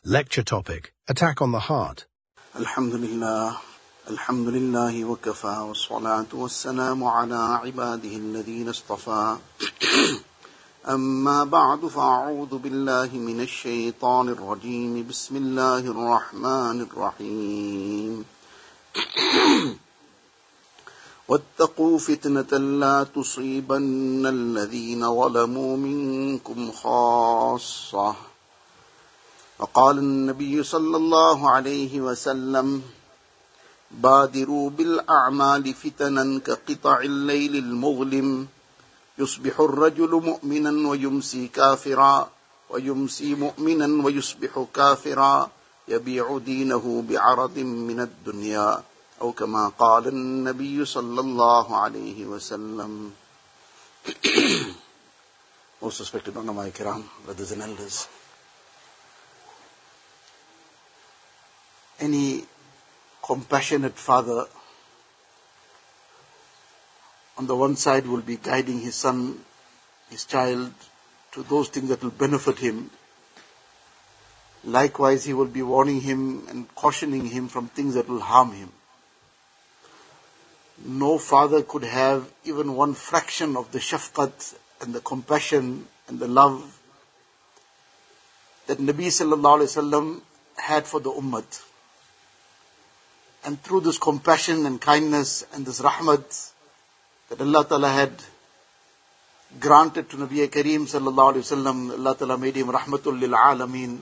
Lecture topic: Attack on the Heart. Alhamdulillah wa kafa wa salatu wa salamu ala ibadihi alladhina istafa. Amma ba'du fa'a'udhu billahi minash shaitanir rajim. Bismillahir rahmanir rahim. واتقوا فتنة لا تصيبن الذين ظلموا منكم خاصة. وقال النبي صلى الله عليه وسلم بادروا بالأعمال فتنا كقطع الليل المظلم يصبح الرجل مؤمنا ويمسي كافرا ويمسي مؤمنا ويصبح كافرا يبيع دينه بعرض من الدنيا أو كما قال النبي صلى الله عليه وسلم. Most respected ulama kiram, brothers and elders. Any compassionate father on the one side will be guiding his son, his child, to those things that will benefit him. Likewise, he will be warning him and cautioning him from things that will harm him. No father could have even one fraction of the shafqat and the compassion and the love that Nabi sallallahu alaihi wasallam had for the ummah. And through this compassion and kindness and this rahmat that Allah Ta'ala had granted to Nabi Kareem sallallahu alaihi wasallam, Allah Ta'ala made him rahmatul lil alameen.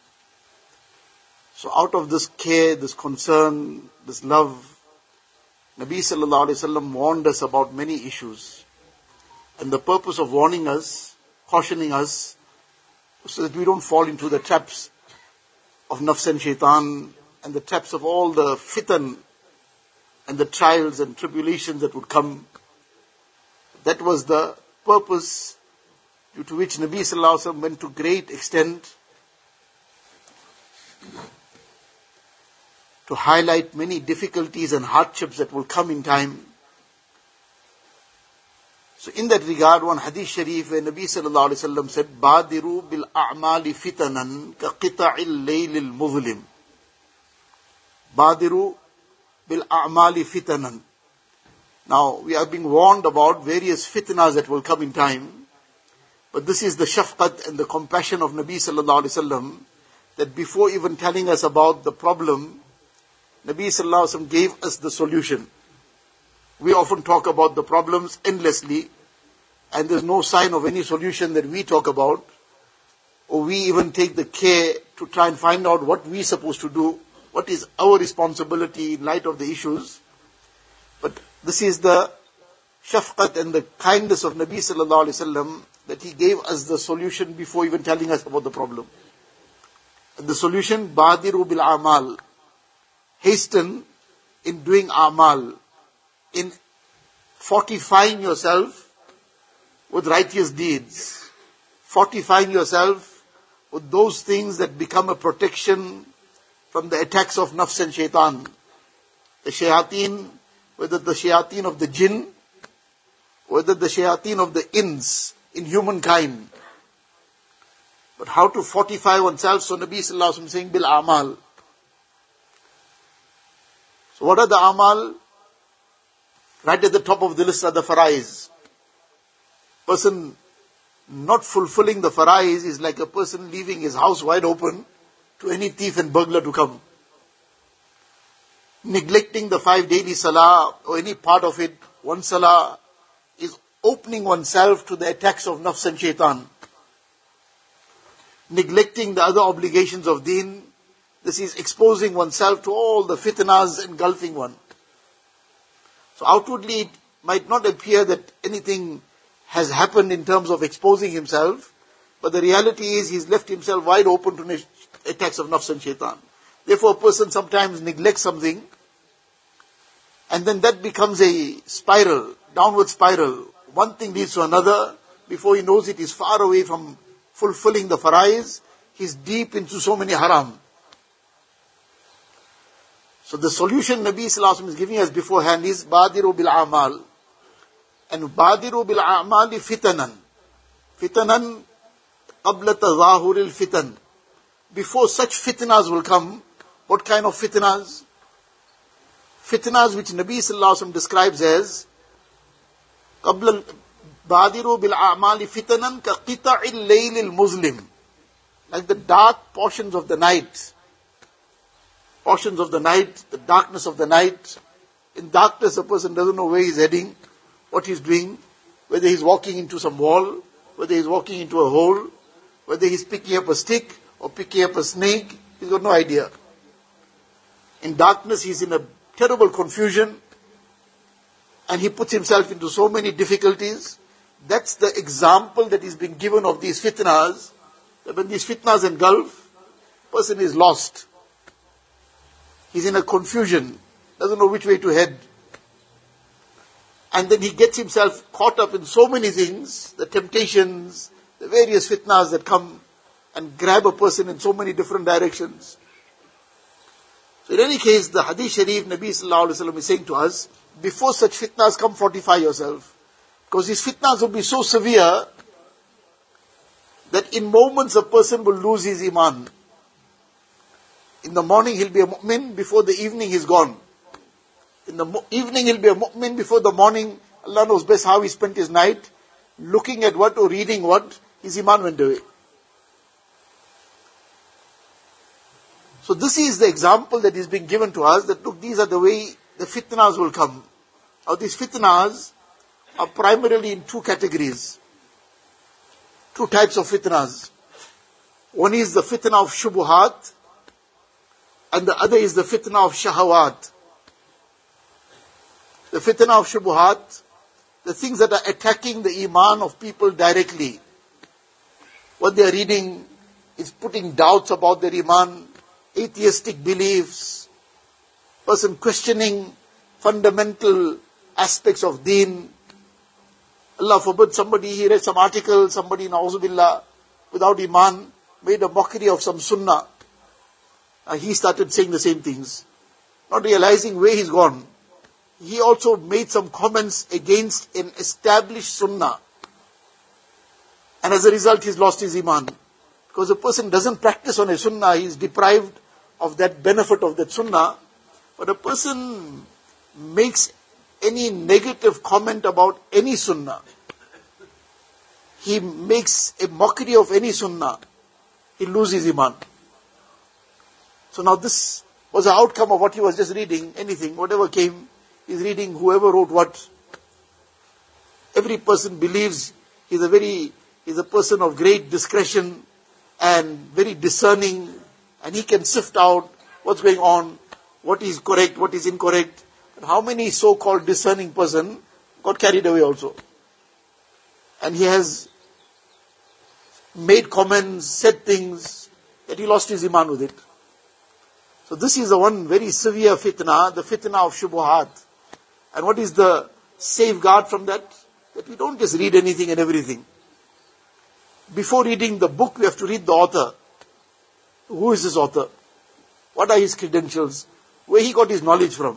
So out of this care, this concern, this love, Nabi sallallahu alaihi wasallam warned us about many issues. And the purpose of warning us, cautioning us, so that we don't fall into the traps of nafs and shaitan, and the traps of all the fitan and the trials and tribulations that would come. That was the purpose due to which Nabi sallallahu alaihi wasallam went to great extent to highlight many difficulties and hardships that will come in time. So in that regard, one hadith sharif where Nabi sallallahu alaihi wasallam said, "Badiru bil a'mali fitanan ka qita'il laylil muzlim." Badiru bil a'mali fitanan. Now, we are being warned about various fitnas that will come in time. But this is the shafqat and the compassion of Nabi sallallahu alaihi wasallam, that before even telling us about the problem, Nabi sallallahu alaihi wasallam gave us the solution. We often talk about the problems endlessly, and there's no sign of any solution that we talk about, or we even take the care to try and find out what we're supposed to do, what is our responsibility in light of the issues. But this is the shafqat and the kindness of Nabi sallallahu alaihi wasallam, that he gave us the solution before even telling us about the problem. And the solution, badiru bil amal. Hasten in doing amal, in fortifying yourself with righteous deeds, fortifying yourself with those things that become a protection from the attacks of nafs and shaitan. The shayateen, whether the shayateen of the jinn, whether the shayateen of the ins in humankind. But how to fortify oneself? So Nabi sallallahu alaihi wasallam saying, bil amal. So what are the amal? Right at the top of the list are the faraiz. Person not fulfilling the faraiz is like a person leaving his house wide open to any thief and burglar to come. Neglecting the 5 daily salah or any part of it, one salah, is opening oneself to the attacks of nafs and shaitan. Neglecting the other obligations of deen, this is exposing oneself to all the fitnas engulfing one. So outwardly it might not appear that anything has happened in terms of exposing himself, but the reality is he's left himself wide open to attacks of nafs and shaitan. Therefore a person sometimes neglects something, and then that becomes a spiral, downward spiral. One thing leads to another. Before he knows it, he's far away from fulfilling the faraiz. He's deep into so many haram. So the solution Nabi sallallahu alaihi wasallam is giving us beforehand is badiru bil amal. And badiru bil amali fitanan. Fitanan qabla tazahuril fitan. before such fitnas will come. What kind of fitnas? Fitnas which Nabi sallallahu alaihi wasallam describes as قبل بادروا بالأعمال فتنا كقطع الليل المظلم, like the dark portions of the night. Portions of the night, the darkness of the night. In darkness, a person doesn't know where he's heading, what he's doing, whether he's walking into some wall, whether he's walking into a hole, whether he's picking up a stick or picking up a snake. He's got no idea. In darkness, he's in a terrible confusion, and he puts himself into so many difficulties. That's the example that is being given of these fitnas. That when these fitnas engulf, person is lost. He's in a confusion, doesn't know which way to head. And then he gets himself caught up in so many things, the temptations, the various fitnas that come and grab a person in so many different directions. So in any case, the Hadith Sharif, Nabi Sallallahu Alaihi Wasallam is saying to us, before such fitnas come, fortify yourself. Because these fitnas will be so severe that in moments a person will lose his iman. In the morning he'll be a mu'min, before the evening he's gone. In the evening he'll be a mu'min, before the morning, Allah knows best how he spent his night, looking at what or reading what, his iman went away. So this is the example that is being given to us, that look, these are the way the fitnas will come. Now these fitnas are primarily in two categories. Two types of fitnas. One is the fitna of shubuhat, and the other is the fitna of shahawat. The fitna of shubuhat, the things that are attacking the iman of people directly. What they are reading is putting doubts about their iman, atheistic beliefs, person questioning fundamental aspects of deen. Allah forbid, somebody, he read some article, somebody, na'uzubillah, without iman, made a mockery of some sunnah. He started saying the same things, not realizing where he's gone. He also made some comments against an established sunnah. And as a result, he's lost his iman. Because a person doesn't practice on a sunnah, he is deprived of that benefit of that sunnah. But a person makes any negative comment about any sunnah, he makes a mockery of any sunnah, he loses iman. So now this was the outcome of what he was just reading, anything, whatever came, he's reading, whoever wrote what. Every person believes he's a person of great discretion and very discerning, and he can sift out what's going on, what is correct, what is incorrect. And how many so-called discerning person got carried away also. And he has made comments, said things, that he lost his iman with it. So this is the one very severe fitna, the fitna of shubuhat. And what is the safeguard from that? That we don't just read anything and everything. Before reading the book, we have to read the author. Who is this author? What are his credentials? Where he got his knowledge from?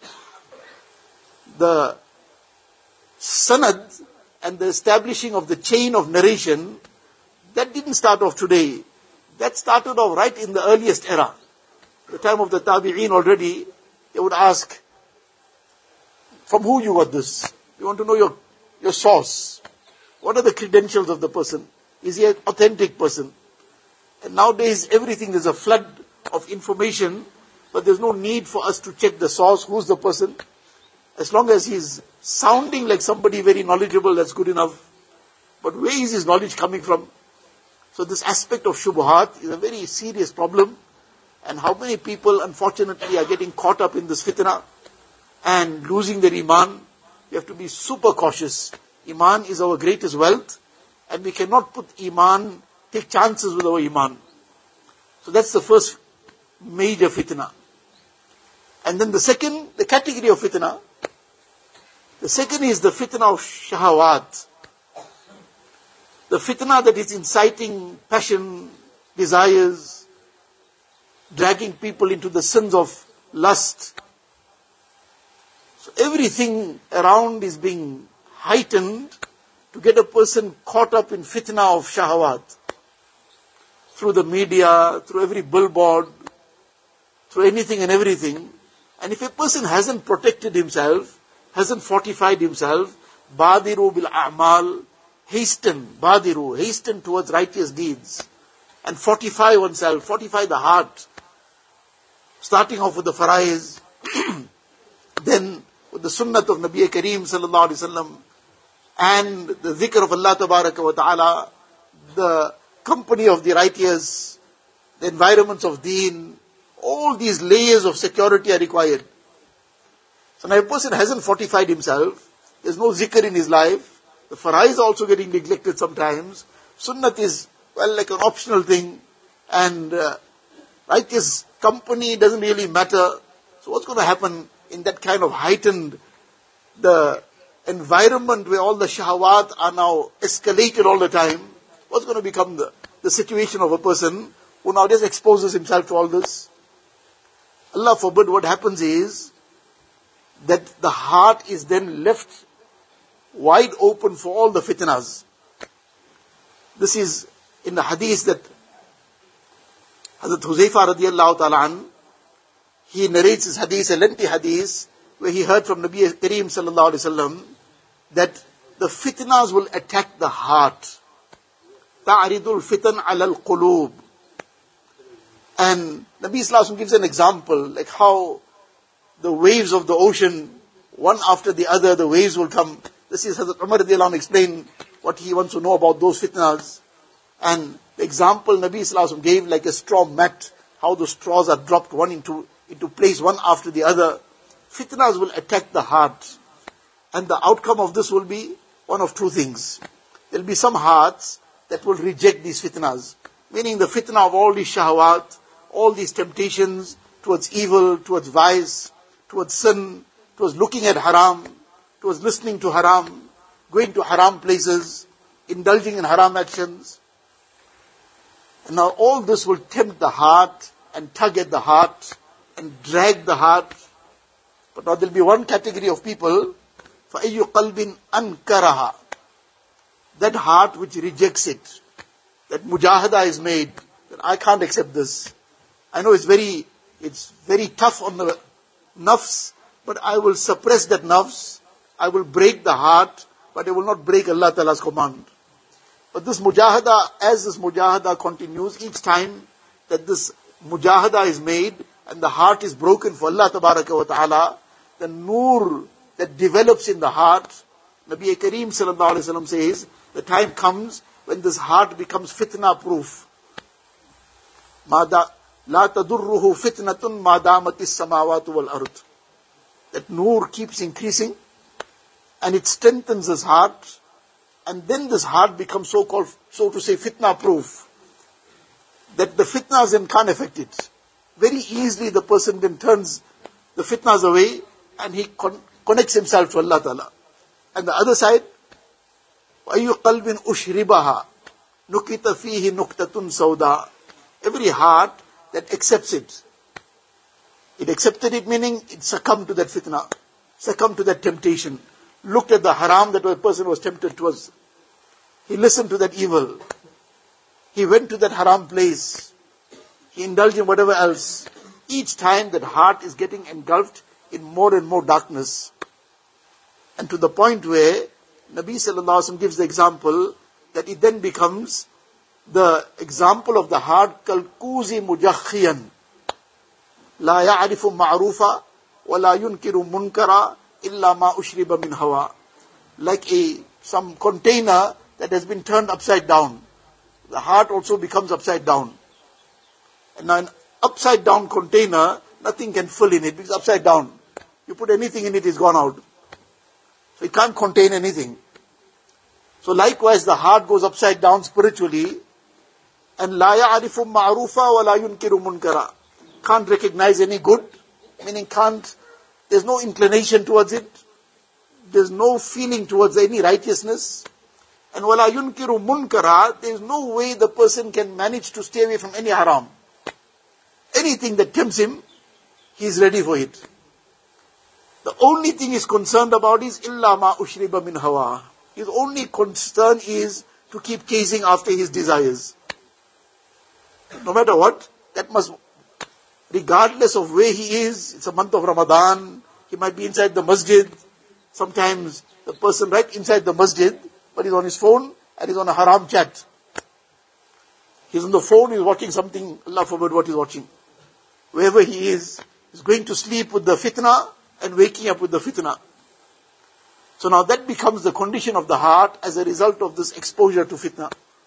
The sanad and the establishing of the chain of narration, that didn't start off today. That started off right in the earliest era. The time of the tabi'een already, they would ask, from who you got this? We want to know your source. What are the credentials of the person? Is he an authentic person? And nowadays, everything, there's a flood of information, but there's no need for us to check the source, who's the person. As long as he's sounding like somebody very knowledgeable, that's good enough. But where is his knowledge coming from? So this aspect of shubuhat is a very serious problem. And how many people, unfortunately, are getting caught up in this fitna and losing their iman. We have to be super cautious. Iman is our greatest wealth, and we cannot take chances with our iman. So that's the first major fitna. And then the category of fitna, the second is the fitna of shahawat. The fitna that is inciting passion, desires, dragging people into the sins of lust. So everything around is being heightened to get a person caught up in fitna of shahawat. through the media, through every billboard, through anything and everything. And if a person hasn't protected himself, hasn't fortified himself, badiru bil a'mal, hasten towards righteous deeds. And fortify oneself, fortify the heart. Starting off with the faraiz, then with the sunnat of Nabi Kareem sallallahu alaihi wasallam, and the dhikr of Allah tabaraka wa ta'ala, the company of the righteous, the environments of deen, all these layers of security are required. So now a person hasn't fortified himself, there's no zikr in his life, the faraiz are also getting neglected sometimes, sunnat is, well, like an optional thing, and righteous company doesn't really matter. So what's going to happen in that kind of heightened, the environment where all the shahawat are now escalated all the time? What's going to become the situation of a person who now just exposes himself to all this? Allah forbid, what happens is that the heart is then left wide open for all the fitnas. This is in the hadith that Hazrat Huzaifa radiallahu ta'ala an, he narrates his hadith, a lengthy hadith, where he heard from Nabi Kareem sallallahu alaihi wasallam that the fitnas will attack the heart. Ta'aridul fitan ala al-qulub. And Nabi sallallahu alaihi wasallam gives an example, like how the waves of the ocean, one after the other, the waves will come. This is Hazrat Umar radiallahu anhu explained what he wants to know about those fitnas. And the example Nabi sallallahu alaihi wasallam gave, like a straw mat, how the straws are dropped one into place, one after the other. Fitnas will attack the heart. And the outcome of this will be one of two things. There will be some hearts that will reject these fitnas. Meaning the fitna of all these shahawat, all these temptations towards evil, towards vice, towards sin, towards looking at haram, towards listening to haram, going to haram places, indulging in haram actions. And now all this will tempt the heart and tug at the heart and drag the heart. But now there will be one category of people, فَأَيُّ قَلْبٍ أَنْكَرَهَا, that heart which rejects it, that mujahada is made, that I can't accept this. I know it's very tough on the nafs, but I will suppress that nafs, I will break the heart, but I will not break Allah Ta'ala's command. But this mujahada, as this mujahada continues, each time that this mujahada is made and the heart is broken for Allah Tabaraka wa Ta'ala, the nur that develops in the heart, Nabi Kareem sallallahu alaihi wasallam says, the time comes when this heart becomes fitna proof. La tadurruhu fitnatun ma damatis samawatu wal ard. That nur keeps increasing and it strengthens his heart, and then this heart becomes so to say, fitna proof, that the fitnas then can't affect it. Very easily the person then turns the fitnas away and he connects himself to Allah Ta'ala. And the other side, وَأَيُّ قَلْبٍ أُشْرِبَهَا نُكِتَ فِيهِ نُكْتَةٌ سَوْدَى. Every heart that accepts it. It accepted it, meaning it succumbed to that fitna, succumbed to that temptation, looked at the haram that a person was tempted towards. He listened to that evil. He went to that haram place. He indulged in whatever else. Each time that heart is getting engulfed in more and more darkness. And to the point where Nabi sallallahu alaihi wasallam gives the example that it then becomes the example of the heart, kalkuzi mujakhiyan, la ya'rifu ma'rufa wa la yunkiru munkara illa ma ushriba min hawa. Like some container that has been turned upside down. The heart also becomes upside down. And now an upside down container, nothing can fill in it because it's upside down. You put anything in it, it's gone out. So it can't contain anything. So likewise the heart goes upside down spiritually, and la ya'rifu ma'rufa wa la yunkiru munkara. Can't recognize any good, meaning there's no inclination towards it, there's no feeling towards any righteousness, and wala yunkiru munkara, there's no way the person can manage to stay away from any haram. Anything that tempts him, he's ready for it. The only thing he's concerned about is illa ma ushriba min hawa. His only concern is to keep chasing after his desires. No matter what, that must, regardless of where he is, it's a month of Ramadan, he might be inside the masjid. Sometimes the person right inside the masjid, but he's on his phone and he's on a haram chat. He's on the phone, he's watching something, Allah forbid what he's watching. Wherever he is, he's going to sleep with the fitna and waking up with the fitna. So now that becomes the condition of the heart as a result of this exposure to fitna.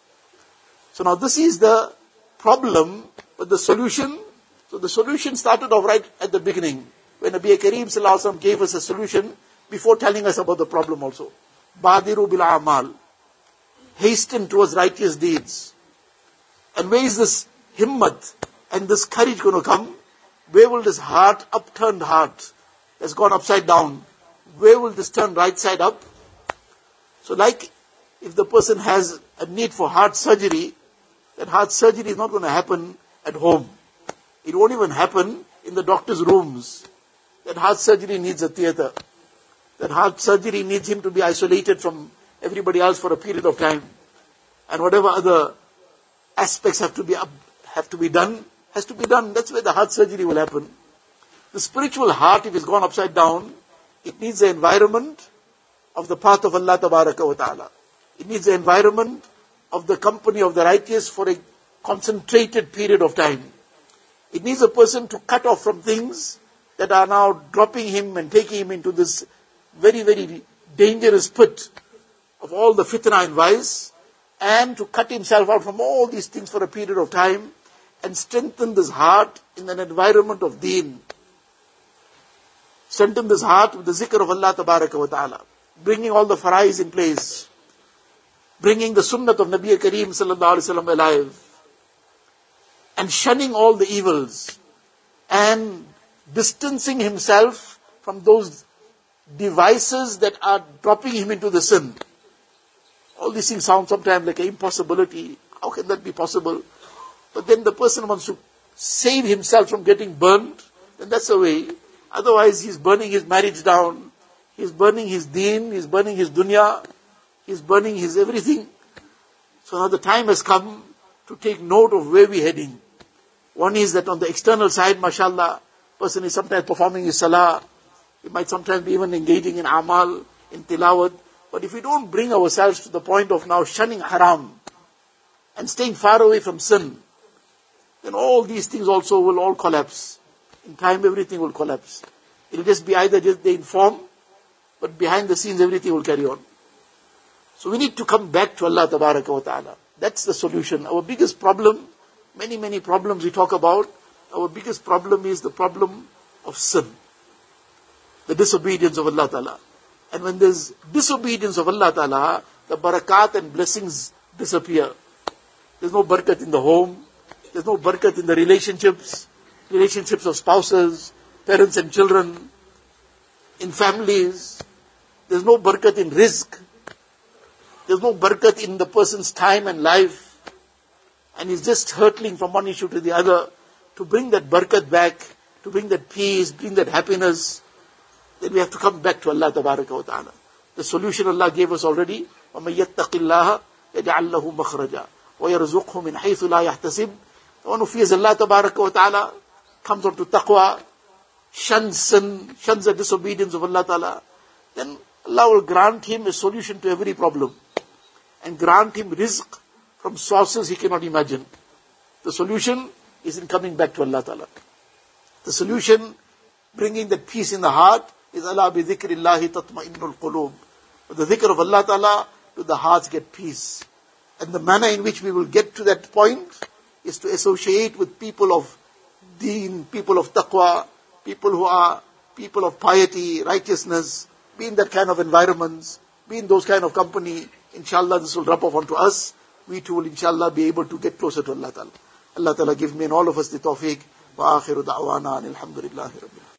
So now this is the problem, but the solution, so the solution started off right at the beginning, when Nabi Kareem Sallallahu Alaihi Wasallam gave us a solution before telling us about the problem also. Badiru bil a'mal. Hasten towards righteous deeds. And where is this himmat and this courage going to come? Where will this heart, upturned heart, that's gone upside down, where will this turn right side up? So like if the person has a need for heart surgery, that heart surgery is not going to happen at home. It won't even happen in the doctor's rooms. That heart surgery needs a theater. That heart surgery needs him to be isolated from everybody else for a period of time. And whatever other aspects have to be done, has to be done. That's where the heart surgery will happen. The spiritual heart, if it's gone upside down, it needs the environment of the path of Allah Tabaraka wa Ta'ala. It needs the environment of the company of the righteous for a concentrated period of time. It needs a person to cut off from things that are now dropping him and taking him into this very, very dangerous pit of all the fitna and vice, and to cut himself out from all these things for a period of time and strengthen this heart in an environment of deen. Strengthen this heart with the zikr of Allah Tabaraka wa Ta'ala, bringing all the farais in place, bringing the sunnat of Nabi Kareem Sallallahu Alaihi Wasallam alive, and shunning all the evils, and distancing himself from those devices that are dropping him into the sin. All these things sound sometimes like an impossibility. How can that be possible? But then the person wants to save himself from getting burned, then that's the way. Otherwise he's burning his marriage down, he's burning his deen, he's burning his dunya, he's burning his everything. So now the time has come to take note of where we're heading. One is that on the external side, mashallah, person is sometimes performing his salah, he might sometimes be even engaging in amal, in tilawat. But if we don't bring ourselves to the point of now shunning haram and staying far away from sin, then all these things also will all collapse. In time everything will collapse. It'll just be either just they inform, but behind the scenes everything will carry on. So we need to come back to Allah Tabaraka wa Ta'ala. That's the solution. Our biggest problem, many problems we talk about, our biggest problem is the problem of sin. The disobedience of Allah Ta'ala. And when there's disobedience of Allah Ta'ala, the barakat and blessings disappear. There's no barakat in the home. There's no barakat in the relationships of spouses, parents and children, in families. There's no barakat in rizq. There's no barakat in the person's time and life. And he's just hurtling from one issue to the other. To bring that barakat back, to bring that peace, bring that happiness, then we have to come back to Allah Tabaraka wa Ta'ala. The solution Allah gave us already. وَمَن يَتَّقِ اللَّهَ يَجْعَلْ لَهُ مَخْرَجًا وَيَرْزُقْهُ مِنْ حَيْثُ لَا يَحْتَسِبْ. The one who fears Allah Tabaraka wa Ta'ala, comes on to taqwa, shuns sin, shuns the disobedience of Allah Ta'ala, then Allah will grant him a solution to every problem. And grant him rizq from sources he cannot imagine. The solution is in coming back to Allah Ta'ala. The solution, bringing that peace in the heart, is Allah bi dhikrillahi tatma'innul qulub. With the dhikr of Allah Ta'ala, do the hearts get peace. And the manner in which we will get to that point is to associate with people of deen, people of taqwa, people who are people of piety, righteousness, be in that kind of environments, be in those kind of company. Inshallah, this will rub off onto us. We too will inshallah be able to get closer to Allah Ta'ala. Allah Ta'ala give me and all of us the tawfiq. Wa akhiru da'wana alhamdulillahi rabbil alamin.